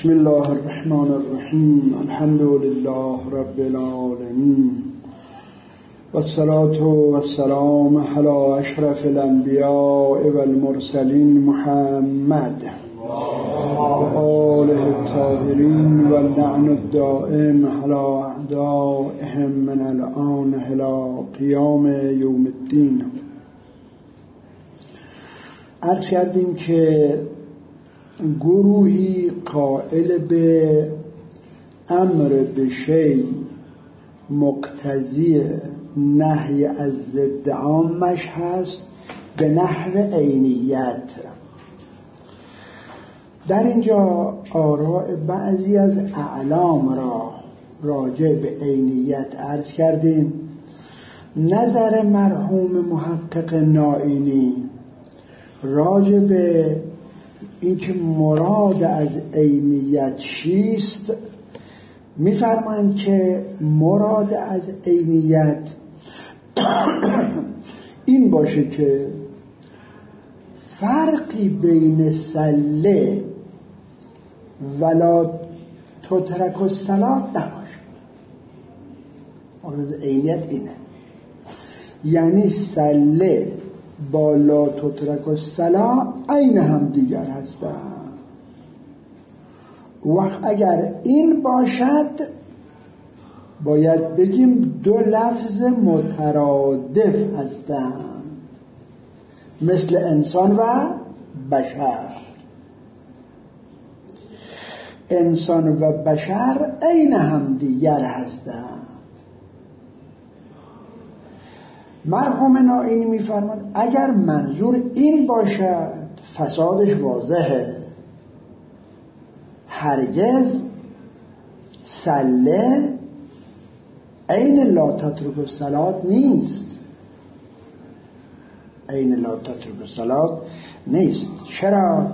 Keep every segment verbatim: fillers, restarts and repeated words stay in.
بسم الله الرحمن الرحیم. الحمد لله رب العالمین والصلاة والسلام علی اشرف الانبیاء والمرسلین محمد و آله الطاهرین و اللعن الدائم علی اعدائهم من الآن الی قیام یوم الدین. عرض کردیم که گروهی قائل به امر به شیء مقتضی نهی از ضد عامش هست به نحو عینیت. در اینجا آراء بعضی از اعلام را راجع به عینیت عرض کردیم. نظر مرحوم محقق نائینی راجع به اینکه مراد از عینیت چیست می‌فرمایند که مراد از عینیت این باشه که فرقی بین صله ولا تترک الصلاة نباشه. مراد از عینیت اینه، یعنی صله با لا تترک الصلاة عین هم دیگر هستند. وقت اگر این باشد باید بگیم دو لفظ مترادف هستند، مثل انسان و بشر. انسان و بشر عین هم دیگر هستند. مرحوم نائینی می‌فرماد اگر منظور این باشد فسادش واضحه. هرگز صله عین لا تترک الصلاة نیست، عین لا تترک الصلاة نیست. چرا؟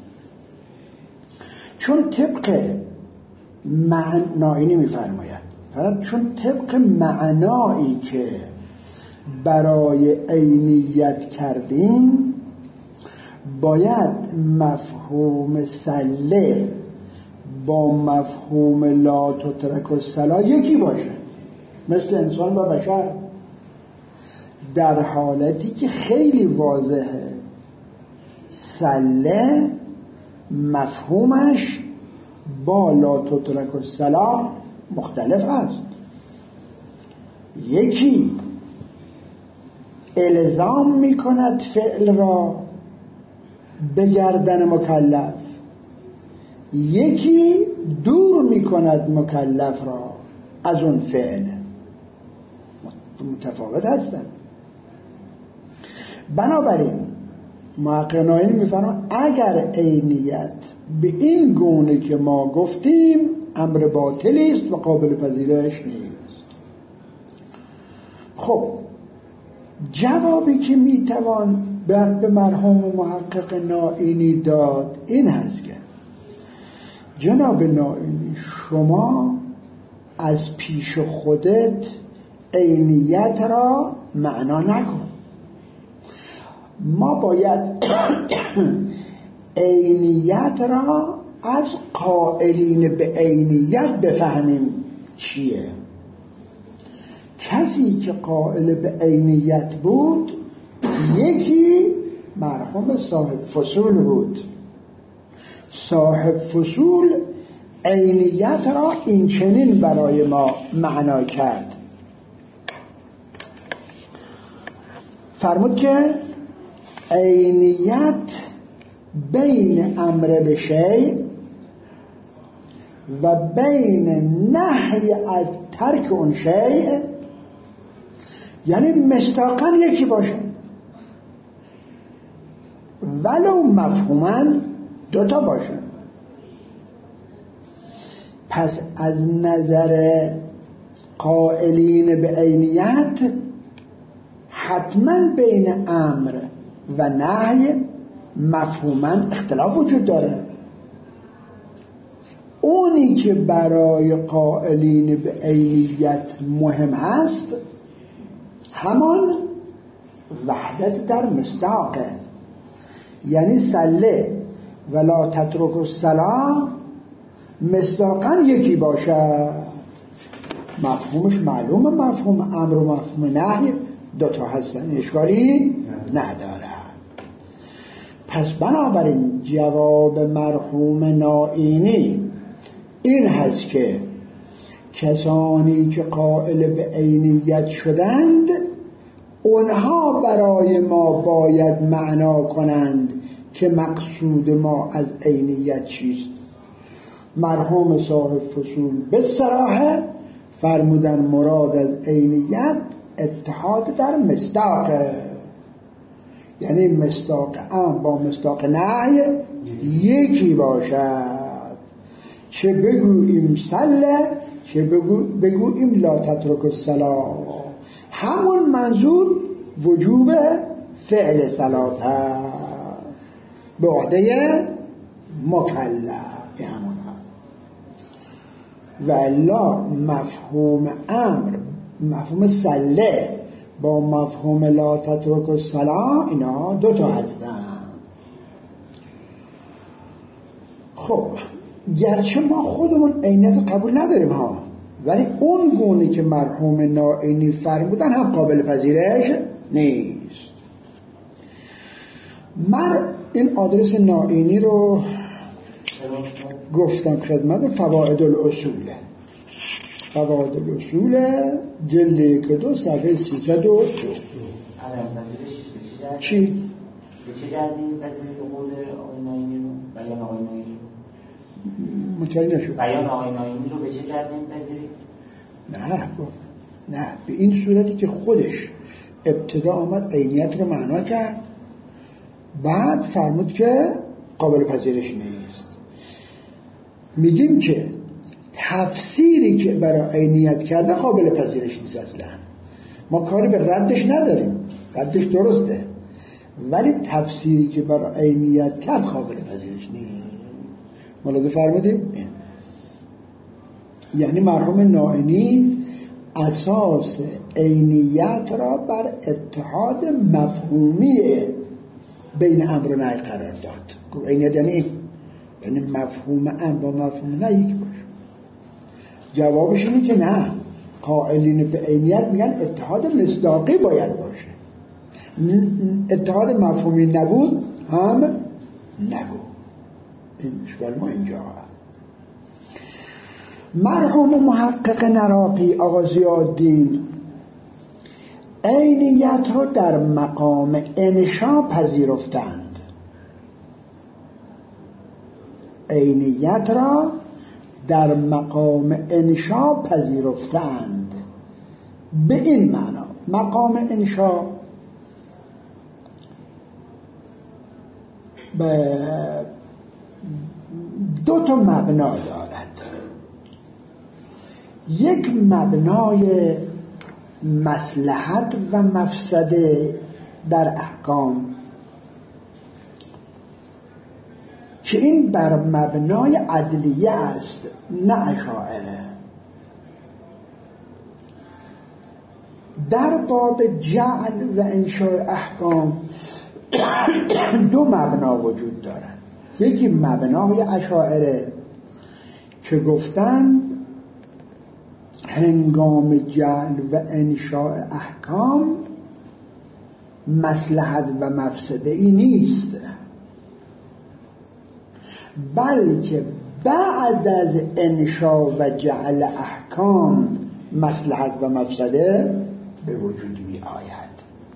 چون طبق معنی نائینی می‌فرماید چون طبق معنایی که برای عینیت کردیم باید مفهوم صله با مفهوم لا تترک الصلاة یکی باشه، مثل انسان و بشر، در حالتی که خیلی واضحه صله مفهومش با لا تترک الصلاة مختلف است. یکی الزام می کند فعل را به گردن مکلف، یکی دور می کند مکلف را از اون فعل. متفاوت هستند. بنابراین محقق نائینی می فرماید اگر عینیت به این گونه که ما گفتیم امر باطلی است و قابل پذیرش نیست. خب جوابی که میتوان به مرحوم محقق نائینی داد این هست که جناب نائینی شما از پیش خودت عینیت را معنا نکن. ما باید عینیت را از قائلین به عینیت بفهمیم چیه. کسی که قائل به عینیت بود یکی مرحوم صاحب فصول بود. صاحب فصول عینیت را این چنین برای ما معنا کرد. فرمود که عینیت بین امر به شیء و بین نهی از ترک اون شیء، یعنی مصداقاً یکی باشه ولو مفهوماً دوتا باشه. پس از نظر قائلین به عینیت حتماً بین امر و نهی مفهوماً اختلاف وجود داره. اونی که برای قائلین به عینیت مهم هست همان وحدت در مصداقه، یعنی صله ولا تترک الصلاة مصداقاً یکی باشد. مفهومش معلومه، مفهوم امر و مفهوم نهی دوتا هستن، اشکالی نداره. پس بنابراین جواب مرحوم نائینی این هست که کسانی که قائل به عینیت شدند اونها برای ما باید معنا کنند که مقصود ما از عینیت چیست. مرحوم صاحب فصول به صراحت فرمودن مراد از عینیت اتحاد در مصداقه، یعنی مصداق امر با مصداق نهی یکی باشد. چه بگوییم صله، چه بگو بگوییم لا تترک الصلاة، همون منظور وجوب فعل صلات هست به عهده مکلف. همون و الا مفهوم امر، مفهوم صله با مفهوم لا تترک الصلاة اینا دوتا هستن. خب گرچه ما خودمون عینیت قبول نداریم ها، ولی اون گونه که مرحوم نائینی فرمودن هم قابل پذیرش نیست. من این آدرس نائینی رو گفتم خدمت، فوائد الاصول، فوائد الاصول جلد یک دو صفحه سیصد و دو. چی؟ به چه جردی پذیرید قول آقای نائینی رو؟ بیان آقای نائینی رو؟ متوجه نشد. بیان آقای نائینی رو به چه جردی پذیرید؟ نه نه به این صورتی که خودش ابتدا آمد عینیت رو معنا کرد، بعد فرمود که قابل پذیرش نیست. میگیم که تفسیری که برای عینیت کرده قابل پذیرش نیست اصلا. ما کاری به ردش نداریم، ردش درسته، ولی تفسیری که برای عینیت کرد قابل پذیرش نیست. ملاحظه فرمودید؟ یعنی مرحوم نائینی اساس عینیت را بر اتحاد مفهومی بین امر و نهی قرار داد. عینیت یعنی یعنی مفهوم امر با مفهوم نهی یک باشه. جوابش اینه که نه، قائلین به عینیت میگن اتحاد مصداقی باید باشه، اتحاد مفهومی نبود هم نبود. این اشکال ما اینجا. مرحوم محقق نراقی آقا ضیاءالدین عینیت رو در مقام انشا پذیرفتند. عینیت را در مقام انشا پذیرفتند به این معنا. مقام انشا به دو تا مبنا دارد. یک مبنای مصلحت و مفسده در احکام که این بر مبنای عدلیه است، نه اشاعره. در باب جعل و انشاء احکام دو مبنا وجود دارد. یکی مبنای اشاعره که گفتند هنگام جعل و انشاء احکام مصلحت و مفسده ای نیست، بلکه بعد از انشاء و جعل احکام مصلحت و مفسده به وجود می آید.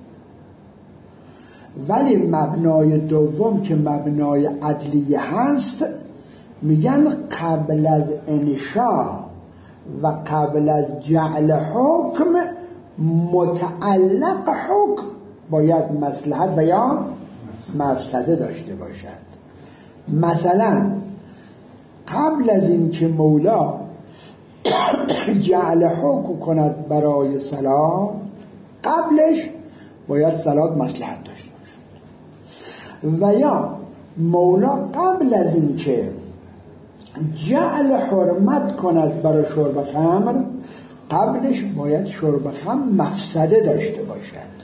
ولی مبنای دوم که مبنای عدلیه هست میگن قبل از انشاء و قبل از جعل حکم متعلق حکم باید مصلحت و یا مفسده داشته باشد. مثلا قبل از این که مولا جعل حکم کند برای صلات، قبلش باید صلات مصلحت داشته باشد. و یا مولا قبل از این که جعل حرمت کند برای شرب خمر، قبلش باید شرب خمر مفسده داشته باشد.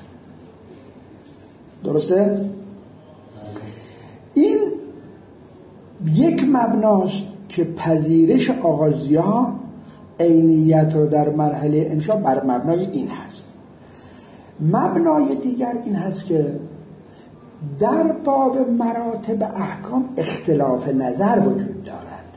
درسته؟ این یک مبناست که پذیرش آغازی‌ها عینیت رو در مرحله انشا بر مبنای این هست. مبنای دیگر این هست که در باب مراتب احکام اختلاف نظر وجود دارد.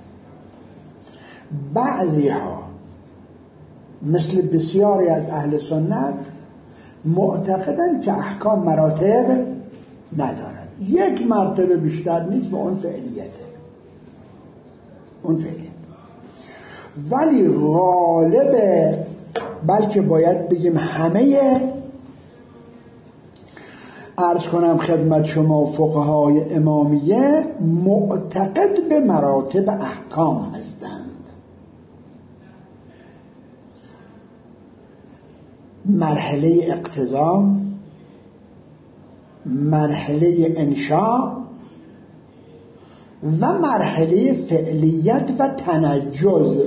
بعضی ها مثل بسیاری از اهل سنت معتقدند که احکام مراتب ندارد، یک مرتبه بیشتر نیست به اون فعلیته، اون فعلیت. ولی غالب، بلکه باید بگیم همه، عرض کنم خدمت شما، فقهای امامیه معتقد به مراتب احکام هستند. مرحله اقتضا، مرحله انشاء و مرحله فعلیت و تنجز.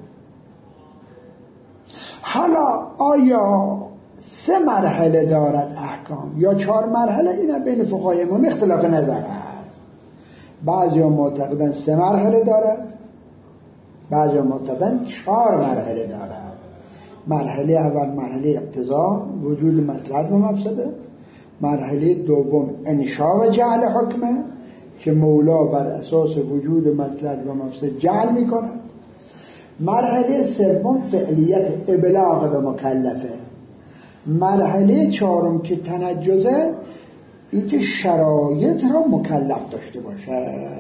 حالا آیا سه مرحله دارد احکام یا چهار مرحله؟ اینا بین فقهای امام اختلاف نظر هست. بعضی ها معتقدن سه مرحله دارد، بعضی ها معتقدن چهار مرحله دارد. مرحله اول مرحله اقتضا، وجود مصلحت و مفسده. مرحله دوم انشاء و جعل حکمه که مولا بر اساس وجود مصلحت و مفسده جعل می کند. مرحله سوم فعلیت ابلاغ به مکلفه. مرحله چهارم که تنجزه، این که شرایط را مکلف داشته باشه.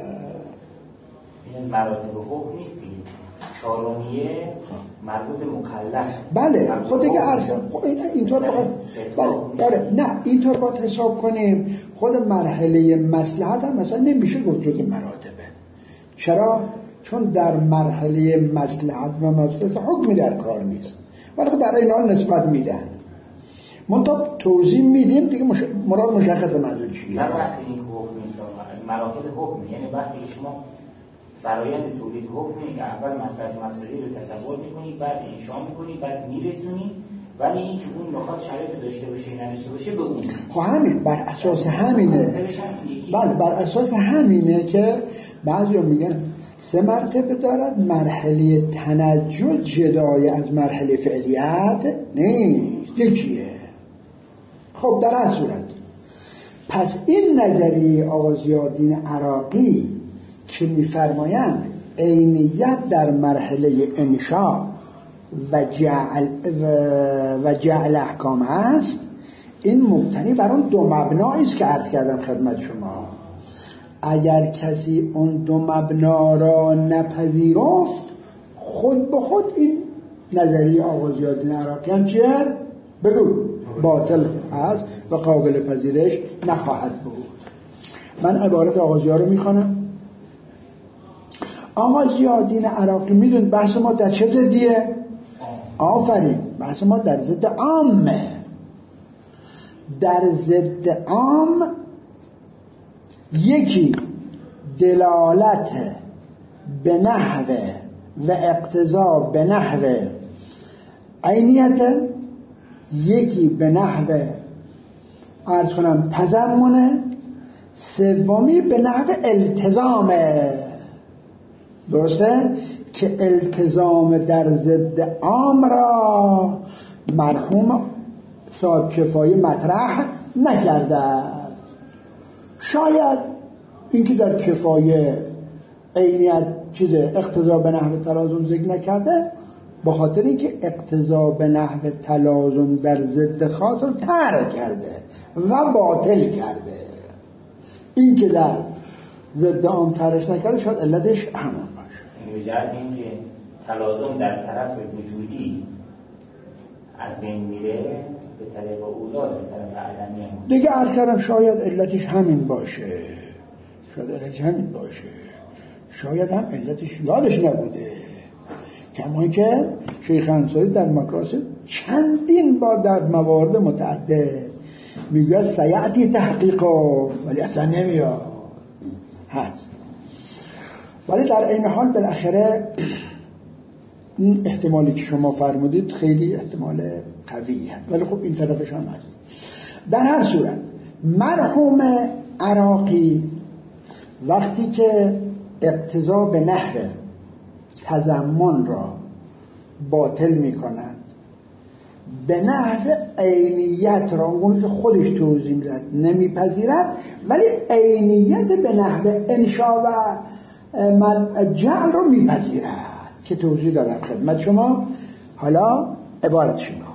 این مراتب حکم نیست دیگه. چهارمیه مربوط به مکلف. بله خود دیگه عرض اینطور بله نه اینطور باید حساب کنیم. خود مرحله مصلحت هم مثلا نمیشه گفت جز مراتبه. چرا؟ چون در مرحله مصلحت و مفسده حکمی در کار نیست، ولی خب در این حال نسبت میدن. منطقه توضیح میدیم دیگه، مش... مراد مشخص منظور چیه. در بحث این حکم نیست، از مراکز حکم، یعنی وقتی که شما فرایند تولید حکمی که اول مصلحت و مفسده رو تصور میکنی، بعد انشاء میکنی، بعد میرسونی، ولی این که اون بخواد شرایط داشته باشه نداشته باشه به اون. خب همین بر اساس همینه. بله بر اساس همینه که بعضیا میگن سه مرتبه دارد. مرحله تنجد جدای از مرحله فعلیت نیست، یکیه. خب در هر صورت پس این نظریه آقا ضیاءالدین عراقی که میفرمایند عینیت در مرحله انشاء و جعل و, و جعل احکام است، این مبتنی بر اون دو مبنایی است که عرض کردم خدمت شما. اگر کسی اون دو مبنا را نپذیرفت، خود به خود این نظریه آقا ضیاءالدین عراقی هم چیه؟ بگو باطل هست و قابل پذیرش نخواهد بود. من عبارت آقا ضیاء رو میخوانم. آقا ضیاءالدین عراقی میدون بحث ما در چه ضدیه؟ آفرین، بحث ما در ضد عامه. در ضد عام یکی دلالت به نحو و اقتضا به نحو عینیت، یکی به نحو عرض کنم تضمنه، سومی به نحو التزامه. درسته؟ که التزام در ضد عام را مرحوم صاحب کفایه مطرح نکرده. شاید اینکه در کفایه عینیت چیز اقتضا به نحو تلازم ذکر نکرده، به خاطر اینکه اقتضا به نحو تلازم در ضد خاص رو ترک کرده و باطل کرده. این که در ضد عام ترش نکرده شاید علتش همون باشه. به جهت اینکه تلازم در طرف وجودی از بین میره، به طریق اولا به طرف عدمی هم دیگه عرض کردم شاید علتش همین باشه، شاید علتش همین باشه، شاید هم علتش یادش نبوده. کما که شیخ انصاری در مکاسب چندین بار در موارد متعدد میگوید سیعتی تحقیقا، ولی اصلا نمیاد هست. ولی در این حال بالاخره این احتمالی که شما فرمودید خیلی احتمال قوی هست، ولی خب این طرفش هم هست. در هر صورت مرحوم عراقی وقتی که اقتضا به نحو تضمن را باطل می کند، به نحو عینیت را اون که خودش توضیح میداد نمیپذیرد، ولی عینیت به نحو انشا و جعل را میپذیرد که توضیح دادم خدمت شما. حالا عبارتش میخونم.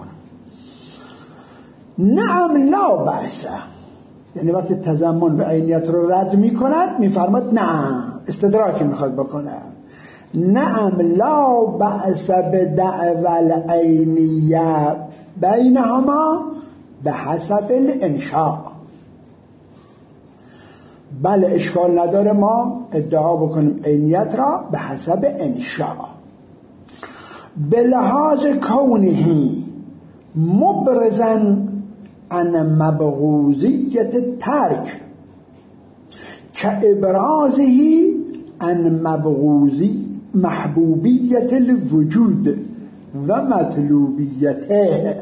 نعم لا بأس، یعنی وقتی تضمن و عینیت رو رد میکند میفرماد نعم، استدراک میخواد بکنه، نعم لا بأس بدعوى العینیه بینهما به حسب الانشاء. بله اشکال نداره ما ادعا بکنیم عینیت را به حسب انشاء، به لحاظ کونه مبرزا عن مبغوزیت ترک که ابرازه عن مبغوزی محبوبیت الوجود و مطلوبیته.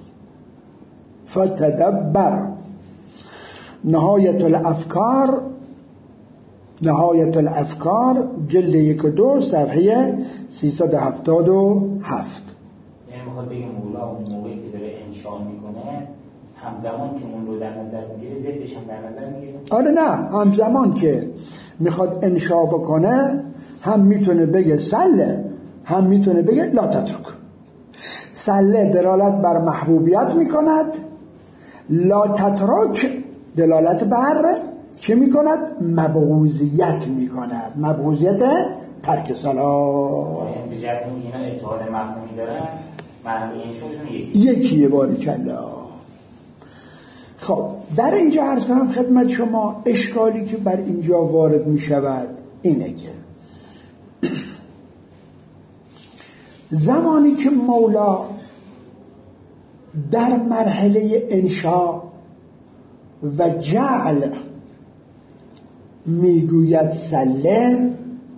فتدبر نهایت الافکار، نهایت الافکار جلد یک و دو صفحه سیصد و هفتاد و هفت. یعنی میخواد بگه مولا اون موقعی که داره انشاء میکنه همزمان که اون رو در نظر میگیره ضدش هم در نظر میگیره؟ آره نه، همزمان که میخواد انشاء بکنه هم میتونه بگه سله، هم میتونه بگه لا تترک. سله دلالت بر محبوبیت میکند، لا تترک دلالت بر چه میکند؟ مبغوزیت میکند، مبغوزیت ترک صلاح. یعنی به جهت اینکه اینا اتحاد مفهومی دارن معنی انشاشون یکی یکیه. باریکلا. خب در اینجا عرض کنم خدمت شما اشکالی که بر اینجا وارد میشود اینه که زمانی که مولا در مرحله انشاء و جعل میگوید سله،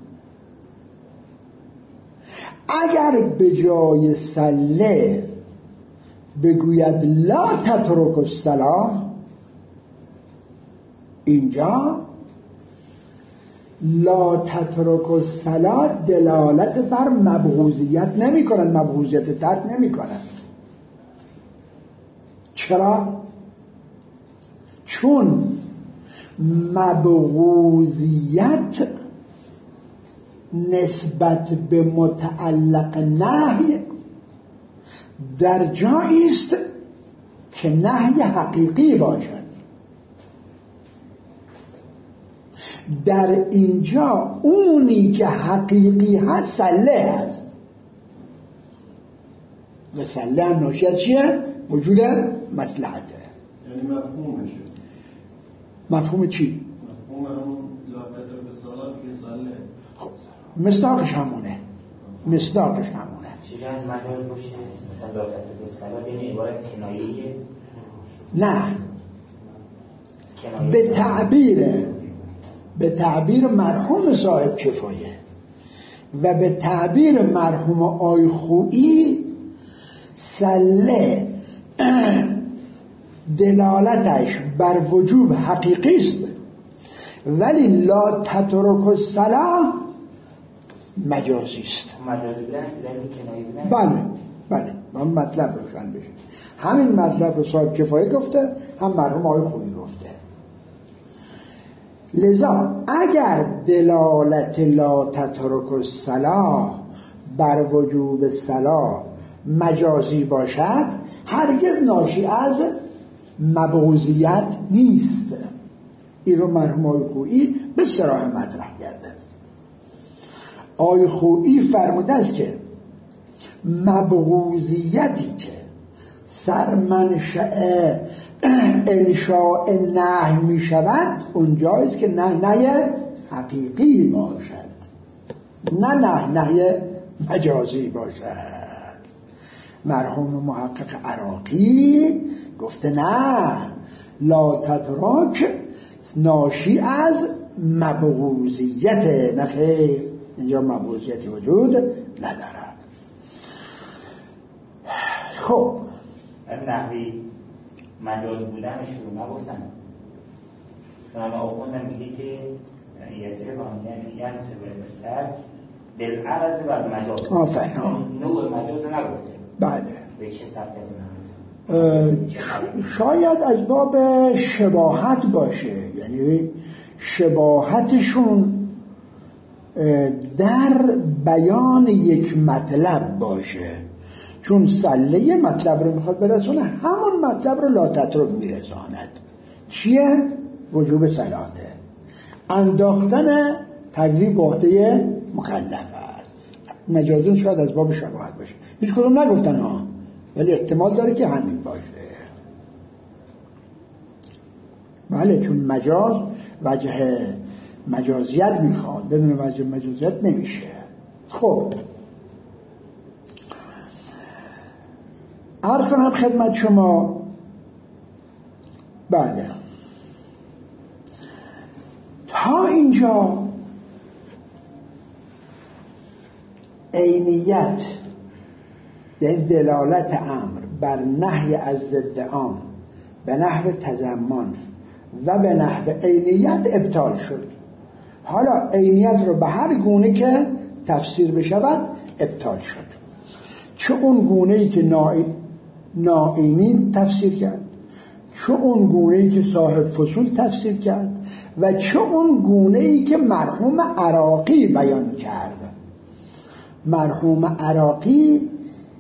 اگر به جای سله بگوید لا تترک الصلاة، اینجا لا تترک الصلاة دلالت بر مبغوزیت نمی کند، مبغوزیت ترک نمی کند. چرا؟ چون مبغوزیت نسبت به متعلق نهی در جایی است که نهی حقیقی باشد. در اینجا اونی که حقیقی هست سله هست و سله هم ناشی از چیه؟ وجود مصلحته. یعنی مفهومشه. مفهوم چی؟ مفهوم همون لا تترک الصلاة که سله. خب مصداقش همونه، مصداقش همونه. چیزی از مجال باشه مثلا لا تترک الصلاة یعنی عبارت کنایه‌ایه؟ نه، به تعبیر به تعبیر مرحوم صاحب کفایه و به تعبیر مرحوم آی خویی سله دلالتش بر وجوب حقیقی است، ولی لا تترک الصلاة مجازی است. مجازی بودن دلیل کنایه بودن؟ بله بله، من مطلب روشن بشه. همین مطلب رو صاحب کفایه گفته، هم مرحوم آی خویی گفته. لذا اگر دلالت لا تترک الصلاة بر وجوب الصلاة مجازی باشد هرگز ناشی از مبغوزیت نیست. این رو مرحوم آی خویی به صراحت مطرح کرده است. آی خویی فرموده است که مبغوزیتی که سرمنشأ انشاء نهی می شود اونجاییست که نه نهی حقیقی باشد، نه نه نهی مجازی باشد. مرحوم محقق عراقی گفته نه، لا تترک ناشی از مبغوزیت، نه خیر، اینجا مبغوزیتی وجود ندارد. خب نحوی مجاز بودنش رو نگفتن. چون همه آخوندن میگه که یسیر یعنی یعنی سبب ترک بالعرض و المجاز. آفرین. نوع مجاز رو نگفته. بله. به چه سبک از این شاید از باب شباهت باشه، یعنی شباهتشون در بیان یک مطلب باشه، چون سله مطلب رو میخواد برسونه، همون مطلب رو لا تترک میرساند. چیه؟ وجوب صلاته، انداختن تکلیف به عهده مکلف است. مجازون شاید از باب شباهت باشه، هیچ کدوم نگفتن ها، ولی احتمال داره که همین باشه. بله، چون مجاز وجه مجازیت میخواد، بدون وجه مجازیت نمیشه. خب عرض کنم خدمت شما، بله تا اینجا عینیت یعنی دلالت امر بر نهی از ضد آن به نحو تضمن و به نحو عینیت ابطال شد. حالا عینیت رو به هر گونه که تفسیر بشود ابطال شد، چه اون گونه‌ای که ناعینی تفسیر کرد، چه اون گونه‌ای که صاحب فصول تفسیر کرد، و چه اون گونه‌ای که مرحوم عراقی بیان کرد. مرحوم عراقی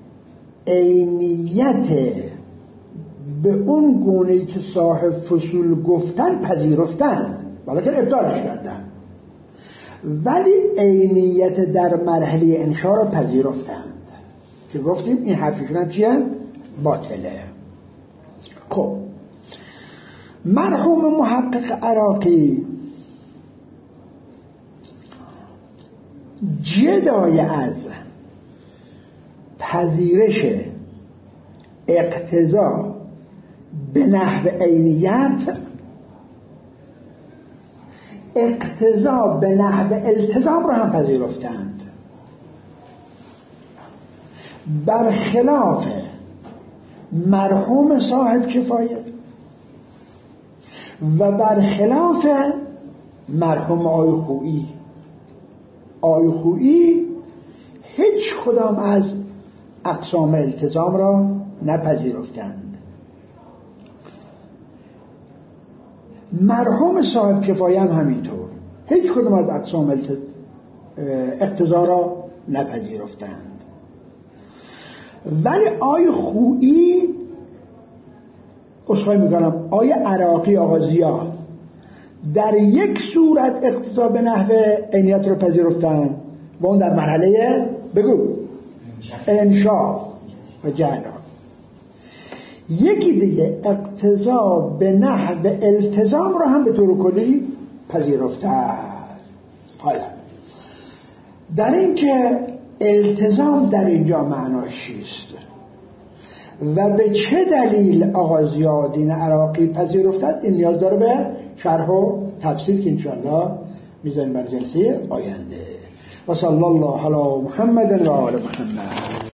عینیت به اون گونه‌ای که صاحب فصول گفتن پذیرفتند، ولیکن ابطالش کردن، ولی عینیت در مرحله انشا را پذیرفتند که گفتیم این حرفشون هم چیه؟ باطله. خب مرحوم محقق عراقی جدای از پذیرش اقتضا به نحو عینیت، اقتضا به نحو التزام را هم پذیرفتند، برخلاف مرحوم صاحب کفایه و برخلاف مرحوم آی خویی. آی خویی هیچ کدام از اقسام التزام را نپذیرفتند. مرحوم صاحب کفایه هم همینطور هیچ کدام از اقسام اقتضا را نپذیرفتند. ولی آی خویی، اصخایی میکنم، آی عراقی آقا زیا در یک صورت اقتضا به نحو عینیت رو پذیرفتن و اون در مرحله بگو انشا و جعلا. یکی دیگه اقتضا به نحو التزام رو هم به طور کلی پذیرفتن. حالا در این که التزام در اینجا معناش چیست و به چه دلیل آقا ضیاءالدین عراقی پذیرفتند، این نیاز داره به شرح و تفسیر که انشاءالله میذاریم بر جلسه آینده. و صلی الله علی محمد و آل محمد.